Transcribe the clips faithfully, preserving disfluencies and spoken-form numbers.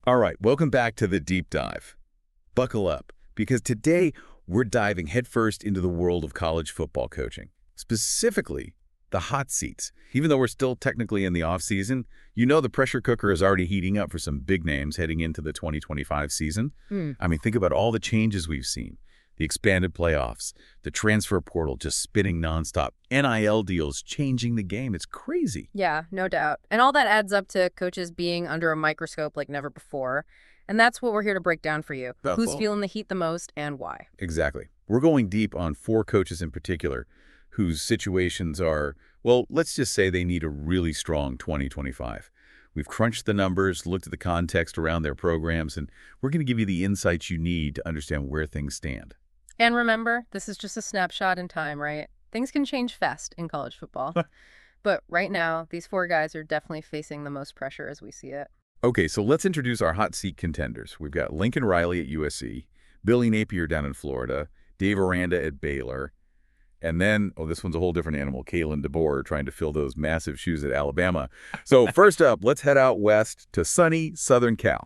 All right, welcome back to the deep dive. Buckle up, because today we're diving headfirst into the world of college football coaching, specifically the hot seats. Even though we're still technically in the off-season, you know the pressure cooker is already heating up for some big names heading into the twenty twenty-five season. Hmm. I mean, think about all the changes we've seen. The expanded playoffs, the transfer portal just spinning nonstop, N I L deals changing the game. It's crazy. Yeah, no doubt. And all that adds up to coaches being under a microscope like never before. And that's what we're here to break down for you. That's Who's all. feeling the heat the most and why? Exactly. We're going deep on four coaches in particular whose situations are, well, let's just say they need a really strong twenty twenty-five. We've crunched the numbers, looked at the context around their programs, and we're going to give you the insights you need to understand where things stand. And remember, this is just a snapshot in time, right? Things can change fast in college football. But right now, these four guys are definitely facing the most pressure as we see it. Okay, so let's introduce our hot seat contenders. We've got Lincoln Riley at U S C, Billy Napier down in Florida, Dave Aranda at Baylor, and then, oh, this one's a whole different animal, Kalen DeBoer trying to fill those massive shoes at Alabama. So first up, let's head out west to sunny Southern Cal.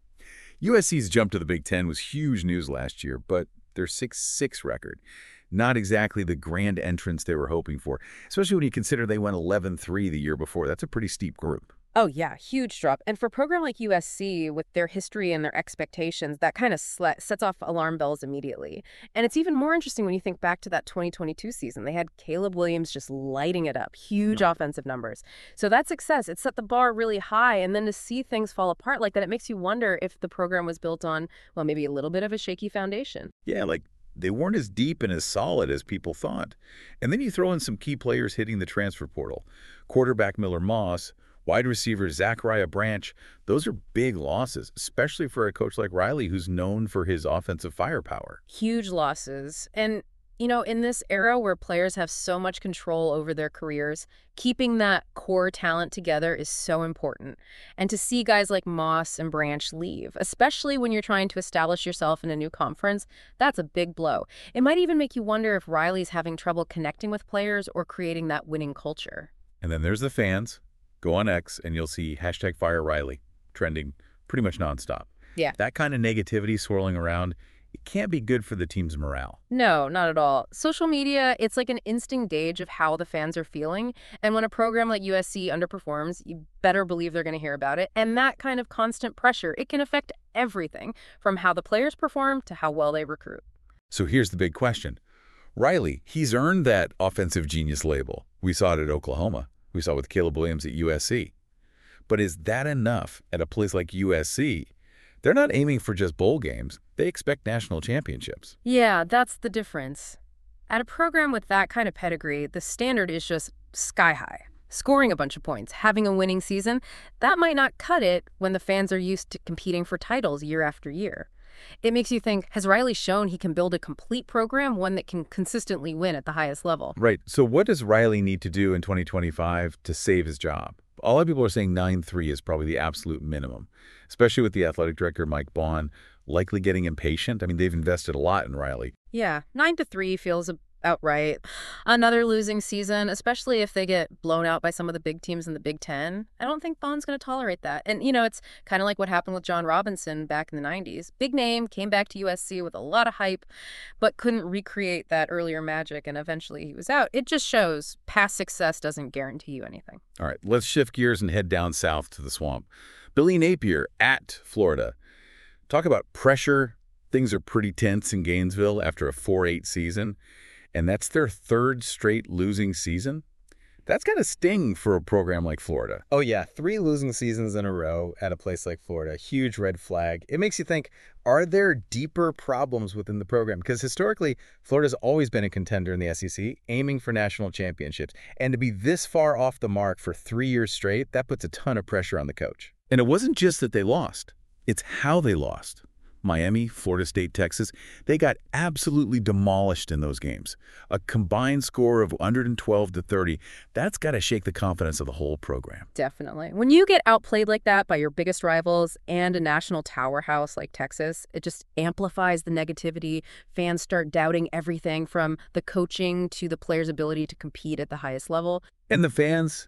U S C's jump to the Big Ten was huge news last year, but their six six record, not exactly the grand entrance they were hoping for, especially when you consider they went eleven three the year before. That's a pretty steep group. Oh, yeah, huge drop. And for a program like U S C, with their history and their expectations, that kind of sets off alarm bells immediately. And it's even more interesting when you think back to that twenty twenty-two season. They had Caleb Williams just lighting it up, huge Yeah. offensive numbers. So that success, it set the bar really high. And then to see things fall apart like that, it makes you wonder if the program was built on, well, maybe a little bit of a shaky foundation. Yeah, like they weren't as deep and as solid as people thought. And then you throw in some key players hitting the transfer portal. Quarterback Miller Moss, wide receiver Zachariah Branch. Those are big losses, especially for a coach like Riley, who's known for his offensive firepower. Huge losses. And, you know, in this era where players have so much control over their careers, keeping that core talent together is so important. And to see guys like Moss and Branch leave, especially when you're trying to establish yourself in a new conference, that's a big blow. It might even make you wonder if Riley's having trouble connecting with players or creating that winning culture. And then there's the fans. Go on X and you'll see hashtag Fire Riley trending pretty much nonstop. Yeah. That kind of negativity swirling around, it can't be good for the team's morale. No, not at all. Social media, it's like an instant gauge of how the fans are feeling. And when a program like U S C underperforms, you better believe they're going to hear about it. And that kind of constant pressure, it can affect everything from how the players perform to how well they recruit. So here's the big question. Riley, he's earned that offensive genius label. We saw it at Oklahoma. We saw it with Caleb Williams at U S C. But is that enough at a place like U S C? They're not aiming for just bowl games. They expect national championships. Yeah, that's the difference. At a program with that kind of pedigree, the standard is just sky high. Scoring a bunch of points, having a winning season, that might not cut it when the fans are used to competing for titles year after year. It makes you think, has Riley shown he can build a complete program, one that can consistently win at the highest level? Right. So what does Riley need to do in twenty twenty-five to save his job? A lot of people are saying nine three is probably the absolute minimum, especially with the athletic director, Mike Bond, likely getting impatient. I mean, they've invested a lot in Riley. Yeah, nine to three feels outright. Another losing season, especially if they get blown out by some of the big teams in the Big Ten. I don't think Bond's going to tolerate that. And, you know, it's kind of like what happened with John Robinson back in the nineties. Big name, came back to U S C with a lot of hype, but couldn't recreate that earlier magic, and eventually he was out. It just shows past success doesn't guarantee you anything. All right, let's shift gears and head down south to the swamp. Billy Napier at Florida. Talk about pressure. Things are pretty tense in Gainesville after a four eight season. And that's their third straight losing season. That's got to sting for a program like Florida. Oh, yeah. Three losing seasons in a row at a place like Florida. Huge red flag. It makes you think, are there deeper problems within the program? Because historically, Florida's always been a contender in the S E C, aiming for national championships. And to be this far off the mark for three years straight, that puts a ton of pressure on the coach. And it wasn't just that they lost. It's how they lost. Miami, Florida State, Texas, they got absolutely demolished in those games. A combined score of one twelve to thirty, that's got to shake the confidence of the whole program. Definitely. When you get outplayed like that by your biggest rivals and a national tower house like Texas, it just amplifies the negativity. Fans start doubting everything from the coaching to the players' ability to compete at the highest level. And the fans,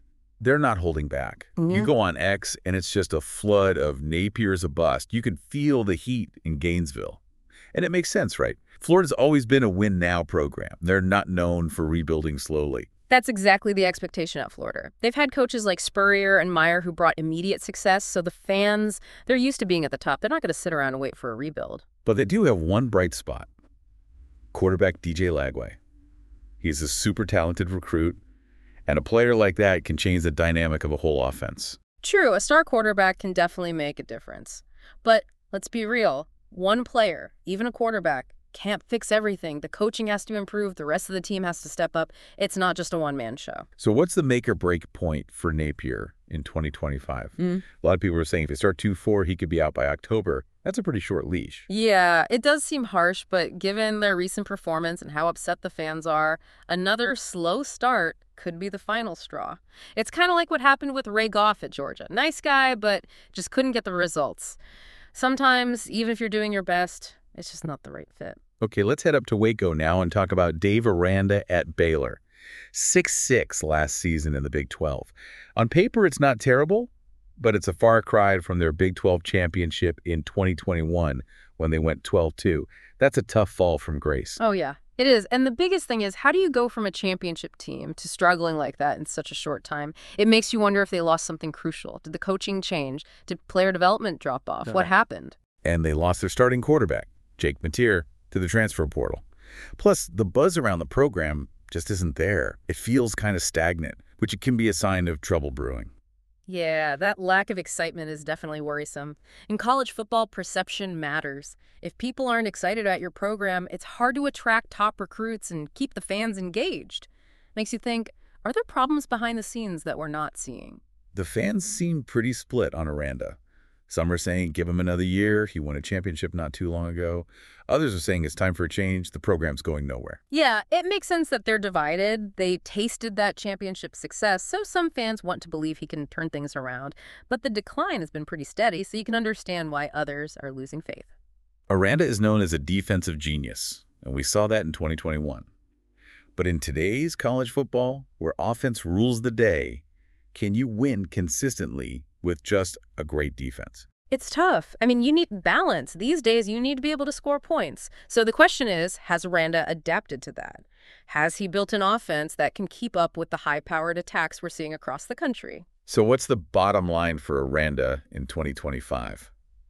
they're not holding back. Mm-hmm. You go on X, and it's just a flood of Napier's a bust. You can feel the heat in Gainesville. And it makes sense, right? Florida's always been a win-now program. They're not known for rebuilding slowly. That's exactly the expectation at Florida. They've had coaches like Spurrier and Meyer who brought immediate success, so the fans, they're used to being at the top. They're not going to sit around and wait for a rebuild. But they do have one bright spot. Quarterback D J Lagway. He's a super talented recruit, and a player like that can change the dynamic of a whole offense. True, a star quarterback can definitely make a difference. But let's be real, one player, even a quarterback, can't fix everything. The coaching has to improve. The rest of the team has to step up. It's not just a one-man show. So what's the make or break point for Napier in twenty twenty-five? Mm. A lot of people are saying if they start two four, he could be out by October. That's a pretty short leash. Yeah, it does seem harsh, but given their recent performance and how upset the fans are, another slow start could be the final straw. It's kind of like what happened with Ray Goff at Georgia. Nice guy, but just couldn't get the results. Sometimes, even if you're doing your best, it's just not the right fit. Okay, let's head up to Waco now and talk about Dave Aranda at Baylor. six six last season in the Big twelve. On paper, it's not terrible, but it's a far cry from their Big twelve championship in twenty twenty-one when they went twelve two. That's a tough fall from grace. Oh, yeah, it is. And the biggest thing is, how do you go from a championship team to struggling like that in such a short time? It makes you wonder if they lost something crucial. Did the coaching change? Did player development drop off? No. What happened? And they lost their starting quarterback, Jake Mateer, to the transfer portal. Plus, the buzz around the program just isn't there. It feels kind of stagnant, which can be a sign of trouble brewing. Yeah, that lack of excitement is definitely worrisome. In college football, perception matters. If people aren't excited at your program, it's hard to attract top recruits and keep the fans engaged. Makes you think, are there problems behind the scenes that we're not seeing? The fans seem pretty split on Aranda. Some are saying give him another year. He won a championship not too long ago. Others are saying it's time for a change. The program's going nowhere. Yeah, it makes sense that they're divided. They tasted that championship success, so some fans want to believe he can turn things around. But the decline has been pretty steady, so you can understand why others are losing faith. Aranda is known as a defensive genius, and we saw that in twenty twenty-one. But in today's college football, where offense rules the day, can you win consistently with just a great defense? It's tough. I mean, you need balance. These days, you need to be able to score points. So the question is, has Aranda adapted to that? Has he built an offense that can keep up with the high-powered attacks we're seeing across the country? So what's the bottom line for Aranda in twenty twenty-five?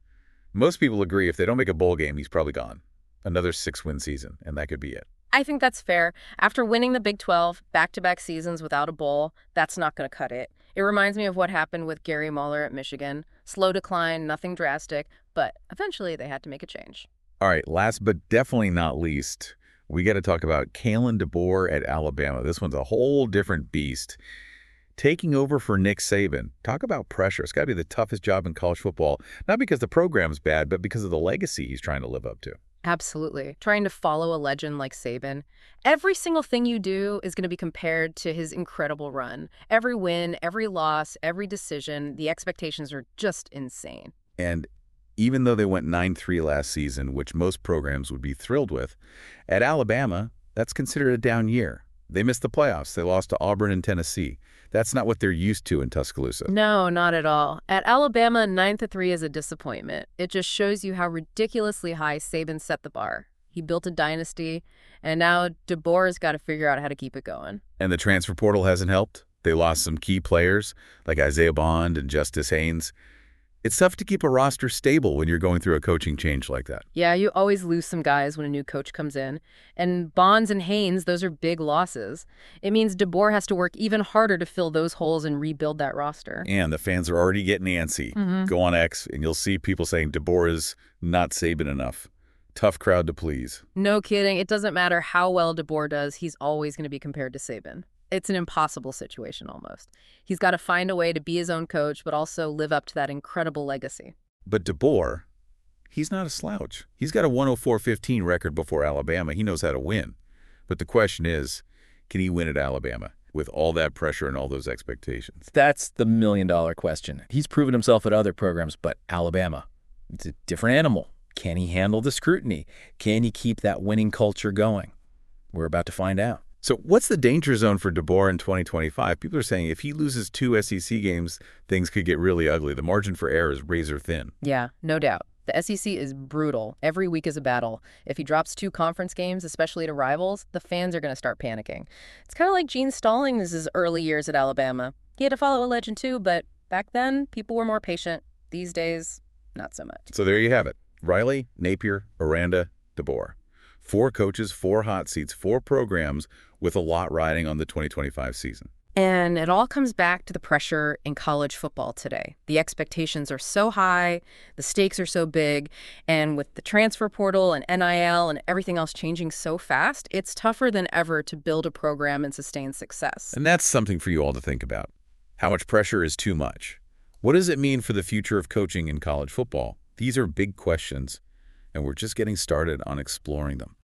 Most people agree if they don't make a bowl game, he's probably gone. Another six-win season, and that could be it. I think that's fair. After winning the Big twelve, back-to-back seasons without a bowl, that's not going to cut it. It reminds me of what happened with Gary Mueller at Michigan. Slow decline, nothing drastic, but eventually they had to make a change. All right, last but definitely not least, we got to talk about Kalen DeBoer at Alabama. This one's a whole different beast. Taking over for Nick Saban. Talk about pressure. It's got to be the toughest job in college football, not because the program's bad, but because of the legacy he's trying to live up to. Absolutely. Trying to follow a legend like Saban. Every single thing you do is going to be compared to his incredible run. Every win, every loss, every decision, the expectations are just insane. And even though they went nine three last season, which most programs would be thrilled with, at Alabama, that's considered a down year. They missed the playoffs. They lost to Auburn and Tennessee. That's not what they're used to in Tuscaloosa. No, not at all. At Alabama, nine to three is a disappointment. It just shows you how ridiculously high Saban set the bar. He built a dynasty, and now DeBoer's got to figure out how to keep it going. And the transfer portal hasn't helped. They lost some key players like Isaiah Bond and Justice Haynes. It's tough to keep a roster stable when you're going through a coaching change like that. Yeah, you always lose some guys when a new coach comes in. And Bonds and Haynes, those are big losses. It means DeBoer has to work even harder to fill those holes and rebuild that roster. And the fans are already getting antsy. Mm-hmm. Go on X, and you'll see people saying DeBoer is not Saban enough. Tough crowd to please. No kidding. It doesn't matter how well DeBoer does. He's always going to be compared to Saban. It's an impossible situation almost. He's got to find a way to be his own coach, but also live up to that incredible legacy. But DeBoer, he's not a slouch. He's got a one oh four fifteen record before Alabama. He knows how to win. But the question is, can he win at Alabama with all that pressure and all those expectations? That's the million-dollar question. He's proven himself at other programs, but Alabama, it's a different animal. Can he handle the scrutiny? Can he keep that winning culture going? We're about to find out. So what's the danger zone for DeBoer in twenty twenty-five? People are saying if he loses two S E C games, things could get really ugly. The margin for error is razor thin. Yeah, no doubt. The S E C is brutal. Every week is a battle. If he drops two conference games, especially to rivals, the fans are going to start panicking. It's kind of like Gene Stallings' early years at Alabama. He had to follow a legend too, but back then, people were more patient. These days, not so much. So there you have it. Riley, Napier, Aranda, DeBoer. Four coaches, four hot seats, four programs with a lot riding on the twenty twenty-five season. And it all comes back to the pressure in college football today. The expectations are so high, the stakes are so big, and with the transfer portal and N I L and everything else changing so fast, it's tougher than ever to build a program and sustain success. And that's something for you all to think about. How much pressure is too much? What does it mean for the future of coaching in college football? These are big questions, and we're just getting started on exploring them.